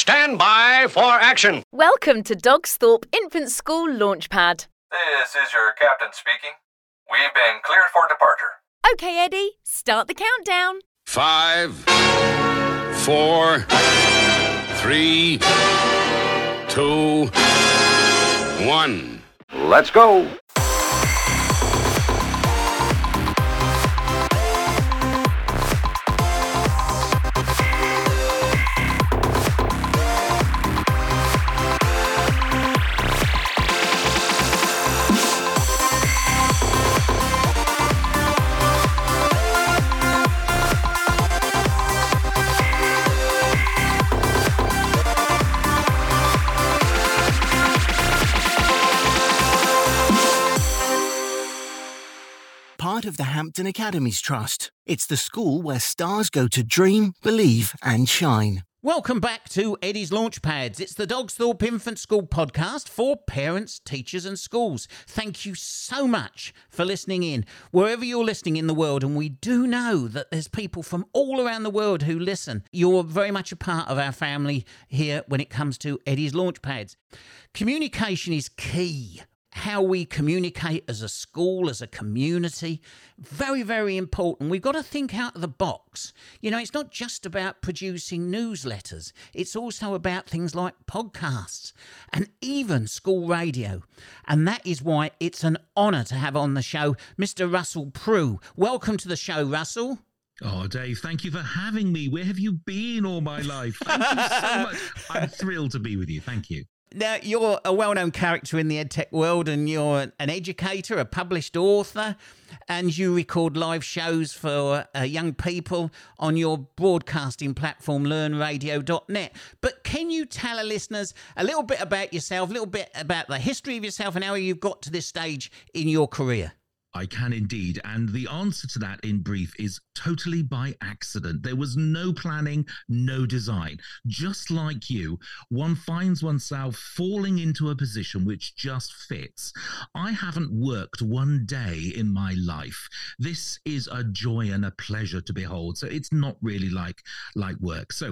Stand by for action. Welcome to Dogsthorpe Infant School Launchpad. This is your captain speaking. We've been cleared for departure. Okay, Eddie, start the countdown. 5, 4, 3, 2, 1. Let's go. Part of the Hampton Academies Trust. It's the school where stars go to dream, believe and shine. Welcome back to Eddie's Launchpads. It's the Dogsthorpe Infant School podcast for parents, teachers and schools. Thank you so much for listening in, wherever you're listening in the world. And we do know that there's people from all around the world who listen. You're very much a part of our family here when it comes to Eddie's Launchpads. Communication is key. How we communicate as a school, as a community, very, very important. We've got to think out of the box. You know, it's not just about producing newsletters. It's also about things like podcasts and even school radio. And that is why it's an honour to have on the show Mr. Russell Prue. Welcome to the show, Russell. Oh, Dave, thank you for having me. Where have you been all my life? Thank you so much. I'm thrilled to be with you. Thank you. Now, you're a well-known character in the EdTech world, and you're an educator, a published author, and you record live shows for young people on your broadcasting platform, learnradio.net. But can you tell our listeners a little bit about yourself, a little bit about the history of yourself and how you've got to this stage in your career? I can indeed. And the answer to that in brief is totally by accident. There was no planning, no design. Just like you, one finds oneself falling into a position which just fits. I haven't worked one day in my life. This is a joy and a pleasure to behold. So it's not really like work. So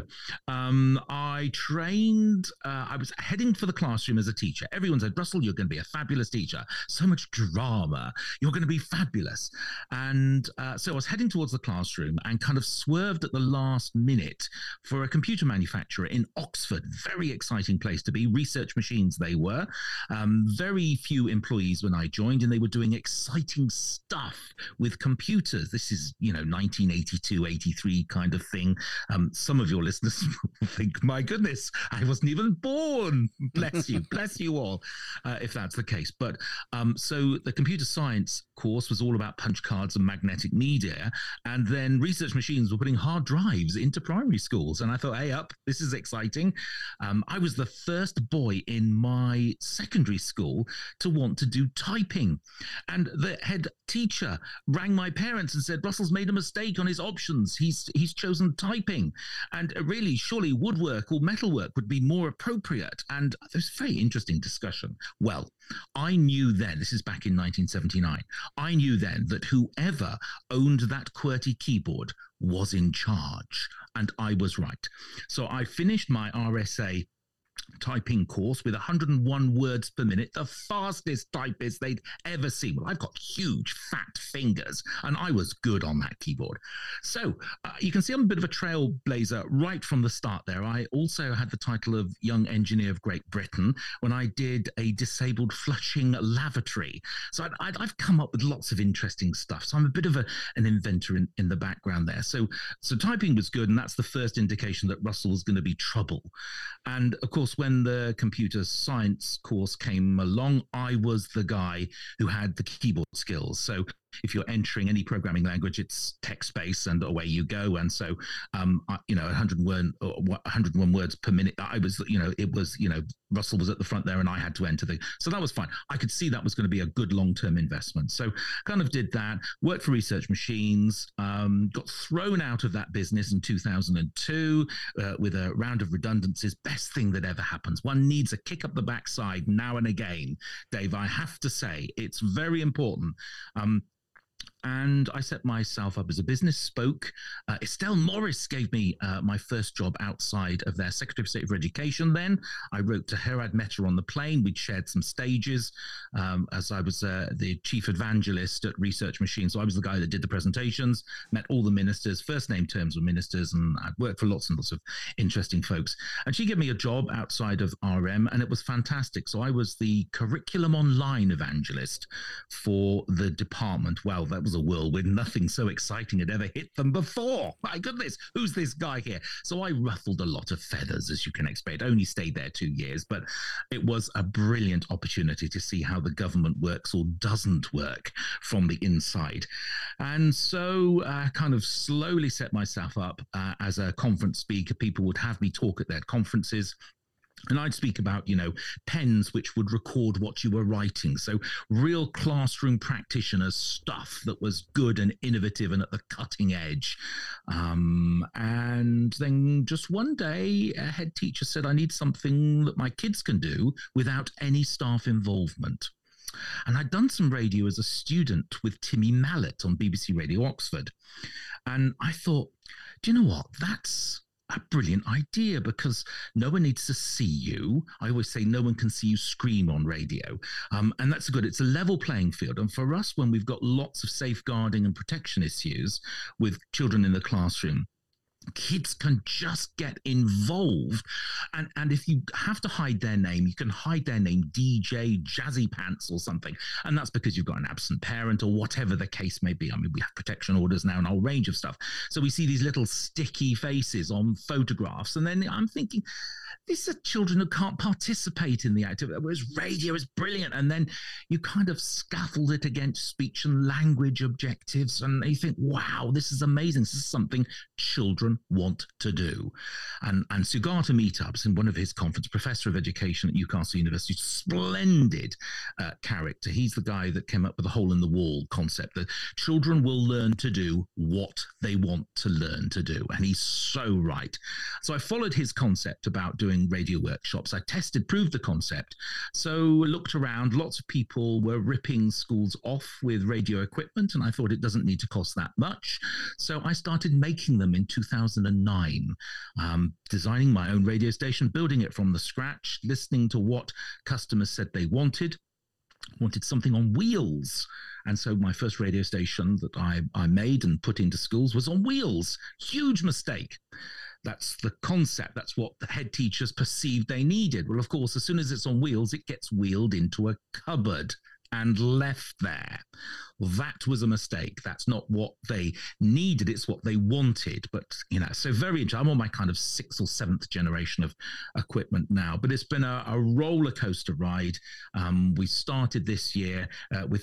I trained, I was heading for the classroom as a teacher. Everyone said, Russell, you're going to be a fabulous teacher. So much drama. You're going to be fabulous. And so I was heading towards the classroom and kind of swerved at the last minute for a computer manufacturer in Oxford. Very exciting place to be. Research Machines they were. Very few employees when I joined, and they were doing exciting stuff with computers. This is, 1982, 83 kind of thing. Some of your listeners will think, my goodness, I wasn't even born. Bless you. Bless you all, if that's the case. But so the computer science course was all about punch cards and magnetic media, and then Research Machines were putting hard drives into primary schools, and I thought, hey up, this is exciting. I was the first boy in my secondary school to want to do typing, and the head teacher rang my parents and said, Russell's made a mistake on his options. He's chosen typing, and really surely woodwork or metalwork would be more appropriate. And there was a very interesting discussion. Well, I knew then, this is back in 1979, I knew then that whoever owned that QWERTY keyboard was in charge, and I was right. So I finished my RSA typing course with 101 words per minute, the fastest typist they'd ever seen. Well, I've got huge fat fingers, and I was good on that keyboard. So you can see I'm a bit of a trailblazer right from the start there. I also had the title of Young Engineer of Great Britain when I did a disabled flushing lavatory. So I've come up with lots of interesting stuff. So I'm a bit of an inventor in the background there. So typing was good, and that's the first indication that Russell was going to be trouble. And of course, when the computer science course came along, I was the guy who had the keyboard skills. So if you're entering any programming language, it's text-based and away you go. And so, 101 words per minute, I was, Russell was at the front there and I had to enter so that was fine. I could see that was going to be a good long-term investment. So kind of did that, worked for Research Machines, got thrown out of that business in 2002 with a round of redundancies. Best thing that ever happens. One needs a kick up the backside now and again. Dave, I have to say, it's very important. And I set myself up as a business spoke. Estelle Morris gave me my first job outside of their Secretary of State for Education then. I wrote to her. I'd met her on the plane. We'd shared some stages as I was the chief evangelist at Research Machine. So I was the guy that did the presentations, met all the ministers, first name terms were ministers, and I'd worked for lots and lots of interesting folks. And she gave me a job outside of RM, and it was fantastic. So I was the curriculum online evangelist for the department. Wow, that was a whirlwind. Nothing so exciting had ever hit them before. My goodness, who's this guy here? So I ruffled a lot of feathers, as you can expect. Only stayed there 2 years, but it was a brilliant opportunity to see how the government works or doesn't work from the inside. And so I kind of slowly set myself up as a conference speaker. People would have me talk at their conferences. And I'd speak about, pens which would record what you were writing. So real classroom practitioners stuff that was good and innovative and at the cutting edge. And then just one day, a head teacher said, I need something that my kids can do without any staff involvement. And I'd done some radio as a student with Timmy Mallet on BBC Radio Oxford. And I thought, do you know what? That's a brilliant idea, because no one needs to see you. I always say no one can see you scream on radio. And that's good. It's a level playing field. And for us, when we've got lots of safeguarding and protection issues with children in the classroom, kids can just get involved. And if you have to hide their name, you can hide their name, DJ, Jazzy Pants or something. And that's because you've got an absent parent or whatever the case may be. I mean, we have protection orders now and a whole range of stuff. So we see these little sticky faces on photographs. And then I'm thinking, these are children who can't participate in the activity, whereas radio is brilliant. And then you kind of scaffold it against speech and language objectives. And you think, wow, this is amazing. This is something children want to do. And Sugata Meetups, in one of his conferences, professor of education at Newcastle University, splendid character. He's the guy that came up with the hole in the wall concept, that children will learn to do what they want to learn to do. And he's so right. So I followed his concept about doing radio workshops. I proved the concept. So looked around, lots of people were ripping schools off with radio equipment, and I thought it doesn't need to cost that much. So I started making them in 2009, designing my own radio station, building it from the scratch, listening to what customers said they wanted something on wheels. And so my first radio station that I made and put into schools was on wheels. Huge mistake. That's the concept. That's what the head teachers perceived they needed. Well, of course, as soon as it's on wheels, it gets wheeled into a cupboard and left there. Well, that was a mistake. That's not what they needed. It's what they wanted. But, so very interesting. I'm on my kind of 6th or 7th generation of equipment now, but it's been a roller coaster ride. We started this year with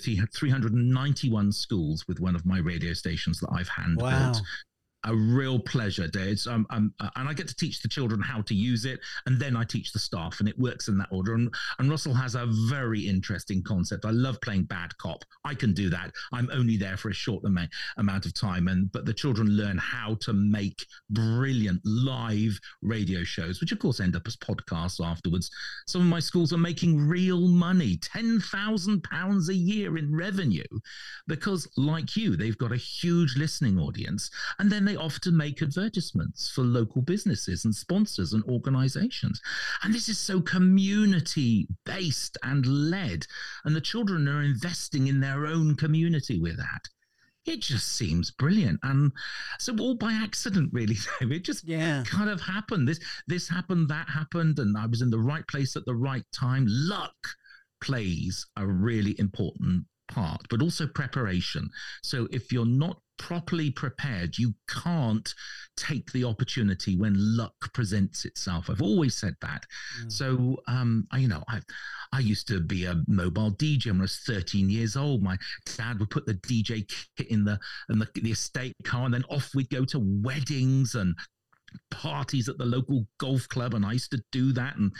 391 schools with one of my radio stations that I've hand built. Wow. A real pleasure, Dave. And I get to teach the children how to use it, and then I teach the staff, and it works in that order. And Russell has a very interesting concept. I love playing bad cop. I can do that. I'm only there for a short amount of time, but the children learn how to make brilliant live radio shows, which of course end up as podcasts afterwards. Some of my schools are making real money, £10,000 a year in revenue, because like you, they've got a huge listening audience, and then they often make advertisements for local businesses and sponsors and organizations. And this is so community-based and led. And the children are investing in their own community with that. It just seems brilliant. And so all by accident, really. It just kind of happened. This happened, that happened, and I was in the right place at the right time. Luck plays a really important part, but also preparation. So if you're not properly prepared, you can't take the opportunity when luck presents itself. I've always said that. So, I used to be a mobile DJ when I was 13 years old. My dad would put the DJ kit in the estate car, and then off we'd go to weddings and parties at the local golf club, and I used to do that, and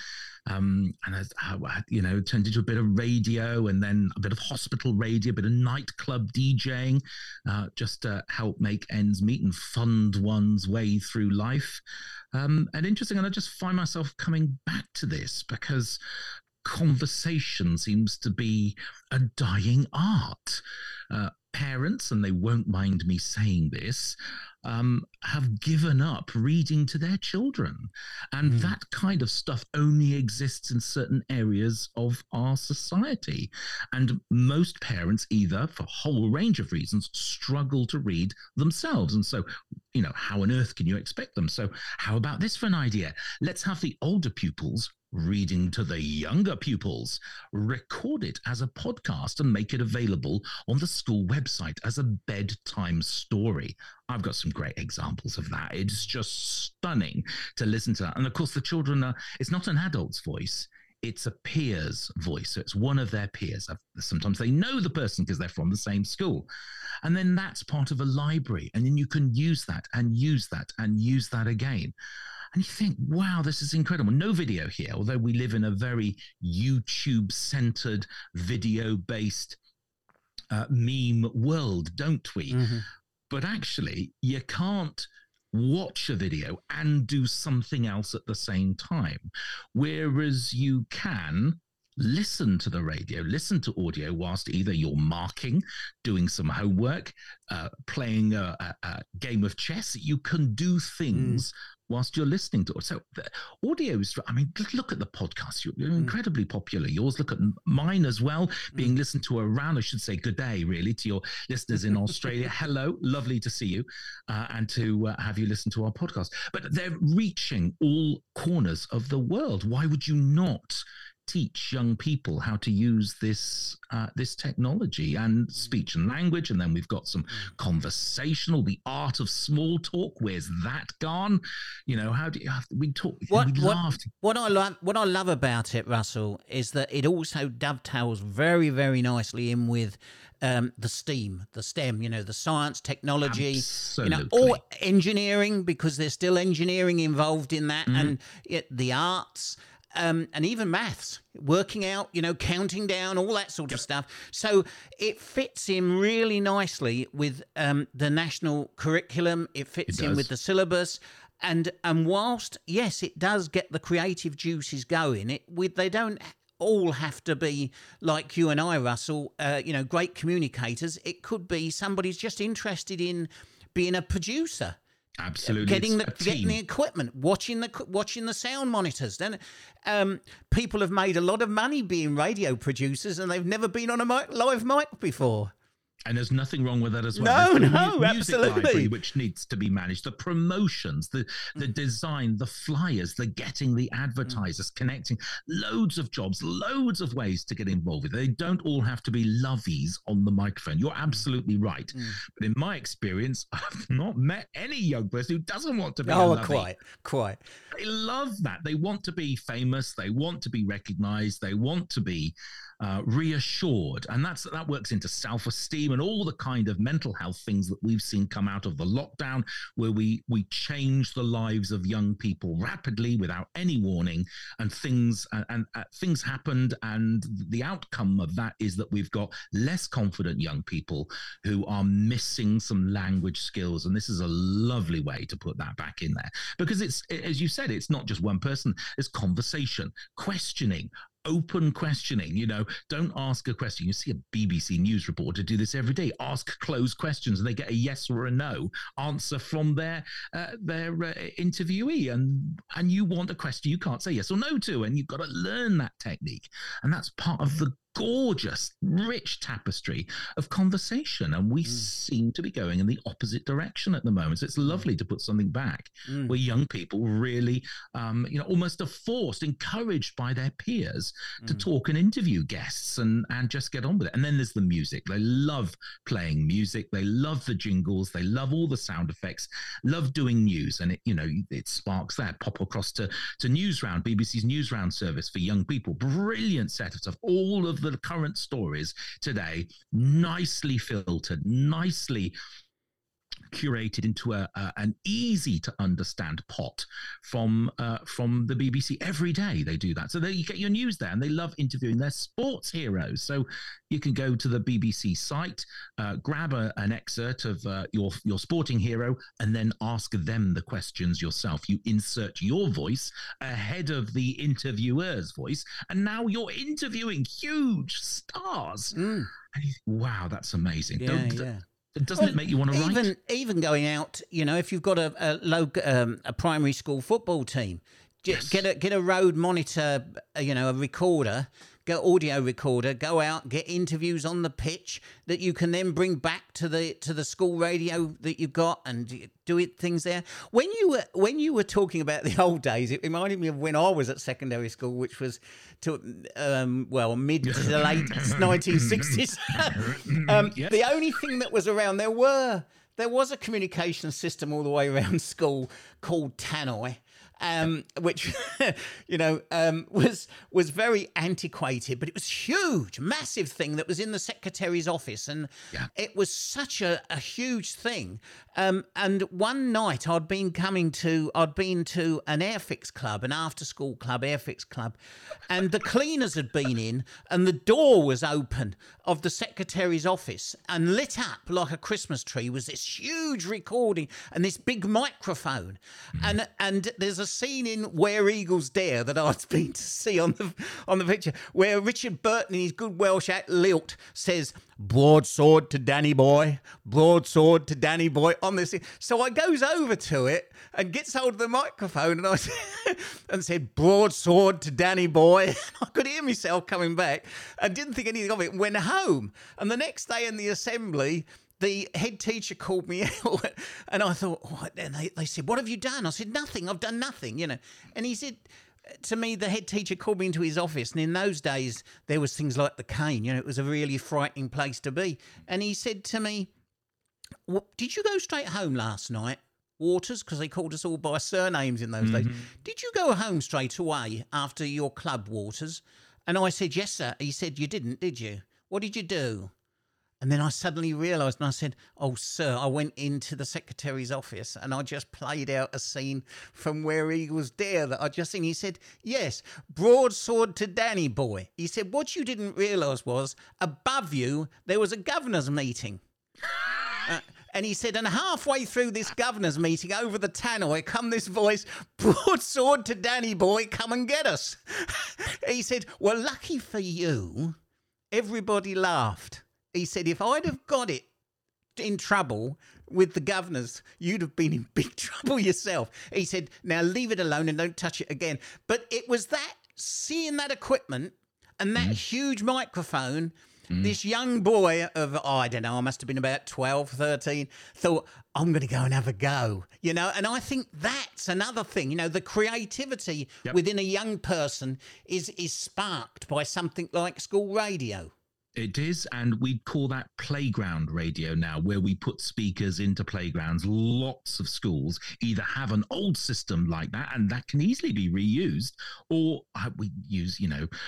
it turned into a bit of radio, and then a bit of hospital radio, a bit of nightclub DJing, just to help make ends meet and fund one's way through life. And interesting, and I just find myself coming back to this because conversation seems to be a dying art. parents, and they won't mind me saying this, have given up reading to their children. And that kind of stuff only exists in certain areas of our society. And most parents, either for a whole range of reasons, struggle to read themselves. And so, how on earth can you expect them? So how about this for an idea? Let's have the older pupils reading to the younger pupils, record it as a podcast and make it available on the school website as a bedtime story. I've got some great examples of that. It's just stunning to listen to that. And of course, the children it's not an adult's voice. It's a peer's voice. So it's one of their peers. Sometimes they know the person because they're from the same school. And then that's part of a library. And then you can use that and use that and use that again. And you think, wow, this is incredible. No video here, although we live in a very YouTube-centered, video-based meme world, don't we? Mm-hmm. But actually, you can't watch a video and do something else at the same time. Whereas you can listen to the radio, listen to audio whilst either you're marking, doing some homework, playing a game of chess. You can do things whilst you're listening to it. So the audio is, look at the podcast. You're incredibly popular. Yours, look at mine as well, being listened to around, I should say good day, really, to your listeners in Australia. Hello, lovely to see you and to have you listen to our podcast. But they're reaching all corners of the world. Why would you not teach young people how to use this technology and speech and language? And then we've got some conversational, the art of small talk. Where's that gone? How do we talk? What I love about it, Russell, is that it also dovetails very, very nicely in with the STEM, the science, technology, or engineering, because there's still engineering involved in that, and the arts. And even maths, working out, counting down, all that sort of stuff. So it fits in really nicely with the national curriculum. It fits in with the syllabus. And whilst, yes, it does get the creative juices going, they don't all have to be like you and I, Russell, great communicators. It could be somebody's just interested in being a producer. Absolutely, getting the equipment, watching the sound monitors. Then people have made a lot of money being radio producers, and they've never been on a live mic before. And there's nothing wrong with that as well. No, music absolutely. Library, which needs to be managed. The promotions, the design, the flyers, the getting the advertisers, connecting. Loads of jobs, loads of ways to get involved with. They don't all have to be lovies on the microphone. You're absolutely right. But in my experience, I've not met any young person who doesn't want to be a lovey. Quite. They love that. They want to be famous. They want to be recognized. They want to be reassured, and that works into self-esteem and all the kind of mental health things that we've seen come out of the lockdown, where we change the lives of young people rapidly without any warning, and things happened, and the outcome of that is that we've got less confident young people who are missing some language skills. And this is a lovely way to put that back in there, because it's, as you said, it's not just one person. It's conversation, questioning, open questioning. Don't ask a question. You see a BBC News reporter do this every day. Ask closed questions, and they get a yes or a no answer from their interviewee. And you want a question you can't say yes or no to, and you've got to learn that technique. And that's part of the gorgeous, rich tapestry of conversation. And we seem to be going in the opposite direction at the moment. So it's lovely to put something back where young people really, almost are forced, encouraged by their peers to talk and interview guests and just get on with it. And then there's the music. They love playing music. They love the jingles. They love all the sound effects, love doing news. And it sparks that. Pop across to Newsround, BBC's Newsround service for young people. Brilliant set of stuff. All of the current stories today, nicely filtered, nicely curated into an easy to understand pot from the BBC. Every day they do that, so there you get your news there. And they love interviewing their sports heroes, so you can go to the BBC site, grab an excerpt of your sporting hero, and then ask them the questions yourself. You insert your voice ahead of the interviewer's voice, and now you're interviewing huge stars. And wow, that's amazing. Yeah. Doesn't it make you want to write? Even going out, if you've got a primary school football team, get a road monitor, a recorder, get audio recorder, go out, get interviews on the pitch that you can then bring back to the school radio that you've got and do things there. When you were talking about the old days, it reminded me of when I was at secondary school, which was mid to the late 1960s. The only thing that was around, there was a communication system all the way around school called Tannoy. Which was very antiquated, but it was huge, massive thing that was in the secretary's office, and it was such a huge thing. And one night I'd been to an Airfix club, an after-school club, Airfix club, and the cleaners had been in, and the door was open of the secretary's office, and lit up like a Christmas tree was this huge recording and this big microphone, and there's a scene in Where Eagles Dare that I'd been to see on the picture where Richard Burton in his good Welsh lilt says, "Broadsword to Danny boy, broadsword to Danny boy," on this. So I goes over to it and gets hold of the microphone and said, "Broadsword to Danny boy." I could hear myself coming back and didn't think anything of it and went home. And the next day in the assembly, the head teacher called me out, and I thought, and they said, "What have you done?" I said, "Nothing, I've done nothing, And he said to me, the head teacher called me into his office, and in those days, there was things like the cane, it was a really frightening place to be. And he said to me, "Did you go straight home last night, Waters?" Because they called us all by surnames in those days. "Did you go home straight away after your club, Waters?" And I said, "Yes, sir." He said, "You didn't, did you? What did you do?" And then I suddenly realised, and I said, "Oh, sir, I went into the secretary's office and I just played out a scene from Where Eagles Dare that I just seen." He said, "Yes, broadsword to Danny boy." He said, "What you didn't realise was, above you, there was a governor's meeting." And he said, and halfway through this governor's meeting over the tannoy come this voice, "Broadsword to Danny boy, come and get us." He said, "Well, lucky for you, everybody laughed." He said, "If I'd have got it in trouble with the governors, you'd have been in big trouble yourself." He said, "Now leave it alone and don't touch it again." But it was that, seeing that equipment and that huge microphone, this young boy of, I don't know, I must have been about 12, 13, thought, I'm going to go and have a go, And I think that's another thing, the creativity within a young person is sparked by something like school radio. It is, and we'd call that playground radio now, where we put speakers into playgrounds. Lots of schools either have an old system like that, and that can easily be reused, or we use,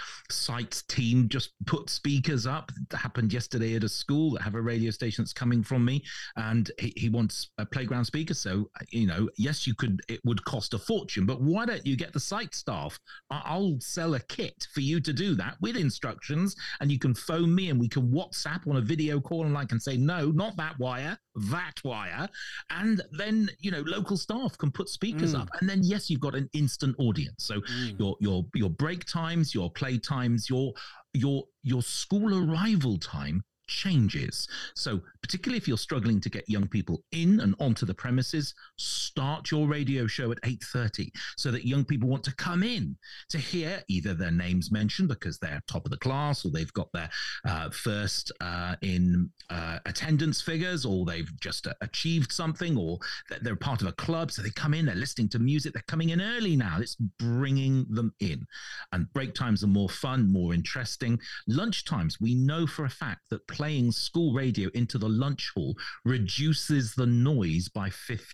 Site's team just put speakers up. That happened yesterday at a school that have a radio station that's coming from me, and he wants a playground speaker. So, yes, you could. It would cost a fortune, but why don't you get the Site staff? I'll sell a kit for you to do that with instructions, and you can phone me and we can WhatsApp on a video call, and I can say, "No, not that wire, that wire." And then, local staff can put speakers up. And then, yes, you've got an instant audience. So your break times, your play times, your school arrival time changes. So particularly if you're struggling to get young people in and onto the premises, start your radio show at 8:30 so that young people want to come in to hear either their names mentioned because they're top of the class, or they've got their first in attendance figures, or they've just achieved something, or they're part of a club. So they come in, they're listening to music, they're coming in early now. It's bringing them in. And break times are more fun, more interesting. Lunch times, we know for a fact that playing school radio into the lunch hall reduces the noise by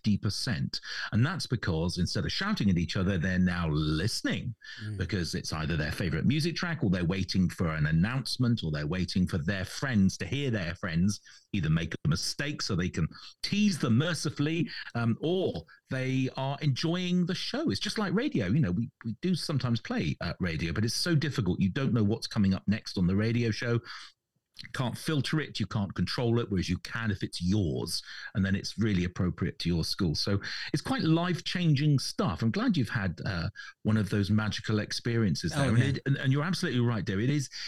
50%. And that's because instead of shouting at each other, they're now listening because it's either their favorite music track, or they're waiting for an announcement, or they're waiting for their friends to hear their friends either make a mistake so they can tease them mercifully, or they are enjoying the show. It's just like radio. We do sometimes play radio, but it's so difficult. You don't know what's coming up next on the radio show. can't filter it, you can't control it, whereas you can if it's yours, and then it's really appropriate to your school. So it's quite life-changing stuff. I'm glad you've had one of those magical experiences there. Oh, yeah. And you're absolutely right, Dave. It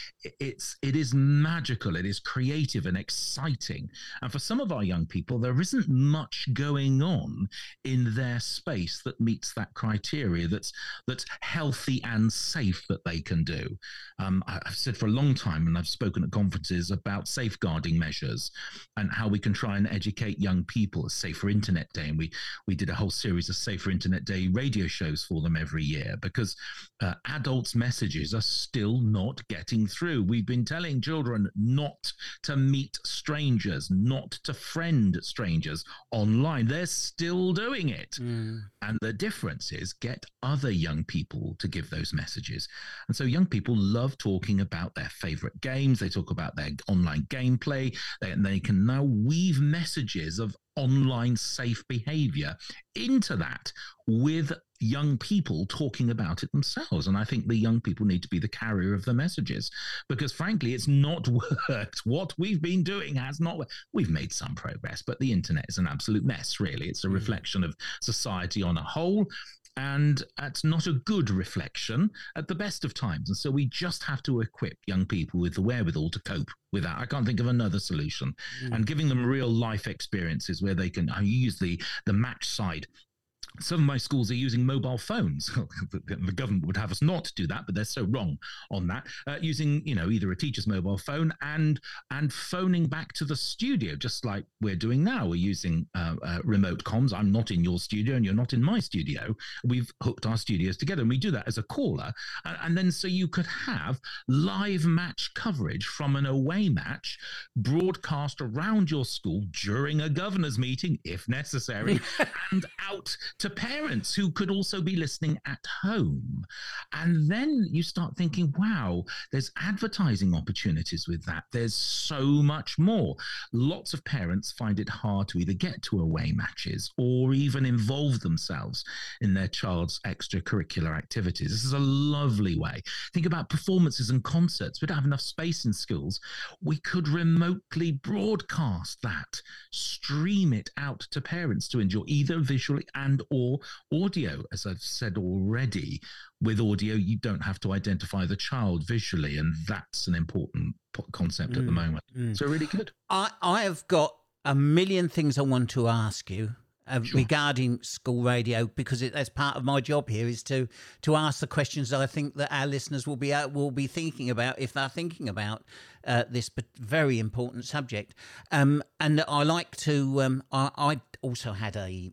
is magical. It is creative and exciting. And for some of our young people, there isn't much going on in their space that meets that criteria, that's healthy and safe, that they can do. I've said for a long time, and I've spoken at conferences about safeguarding measures and how we can try and educate young people. Safer Internet Day, and we did a whole series of Safer Internet Day radio shows for them every year, because adults' messages are still not getting through. We've been telling children not to meet strangers, not to friend strangers online. They're still doing it. And the difference is, get other young people to give those messages. And so young people love talking about their favorite games. They talk about their online gameplay, and they can now weave messages of online safe behavior into that, with young people talking about it themselves. And I think the young people need to be the carrier of the messages, because frankly, it's not worked. What we've been doing has not worked. We've made some progress, but the internet is an absolute mess, really. It's a reflection of society on a whole, and it's not a good reflection at the best of times. And so we just have to equip young people with the wherewithal to cope with that. I can't think of another solution. And giving them real life experiences where they can use the match side. Some of my schools are using mobile phones. The government would have us not do that, but they're so wrong on that. Using, either a teacher's mobile phone and phoning back to the studio, just like we're doing now. We're using remote comms. I'm not in your studio and you're not in my studio. We've hooked our studios together, and we do that as a caller. And then so you could have live match coverage from an away match broadcast around your school during a governor's meeting, if necessary, and out to parents who could also be listening at home. And then you start thinking, wow, there's advertising opportunities with that. There's so much more. Lots of parents find it hard to either get to away matches or even involve themselves in their child's extracurricular activities. This is a lovely way. Think about performances and concerts. We don't have enough space in schools. We could remotely broadcast that, stream it out to parents to enjoy, either visually and or audio. As I've said already, with audio, you don't have to identify the child visually, and that's an important concept at the moment. So really good. I have got a million things I want to ask you regarding school radio, because as part of my job here is to ask the questions that I think that our listeners will be thinking about if they're thinking about this very important subject. And I like to. I also had a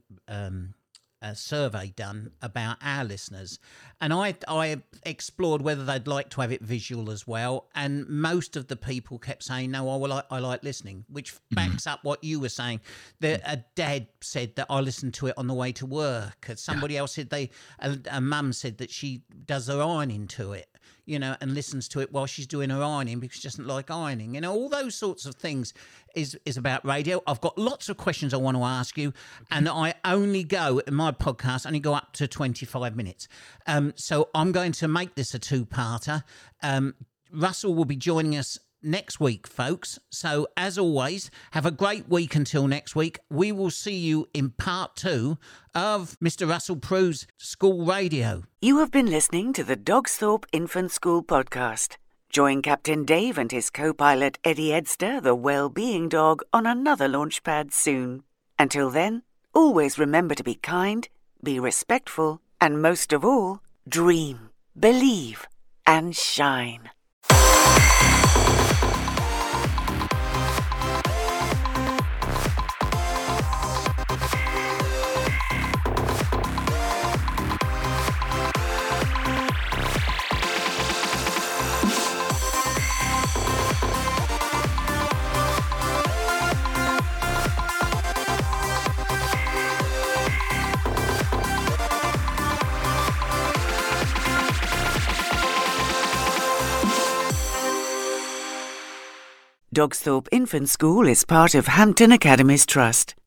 survey done about our listeners, and I explored whether they'd like to have it visual as well, and most of the people kept saying no, I like listening, which backs up what you were saying. A dad said that I listened to it on the way to work, and somebody else said a mum said that she does her ironing to it, and listens to it while she's doing her ironing because she doesn't like ironing. All those sorts of things is about radio. I've got lots of questions I want to ask you, and I only go, in my podcast, only go up to 25 minutes. So I'm going to make this a two-parter. Russell will be joining us next week, folks. So as always, have a great week until next week. We will see you in part 2 of Mr. Russell Prue's School Radio. You have been listening to the Dogsthorpe Infant School Podcast. Join Captain Dave and his co-pilot Eddie Edster, the well-being dog, on another launch pad soon. Until then, always remember to be kind, be respectful, and most of all, dream, believe, and shine. Dogsthorpe Infant School is part of Hampton Academies Trust.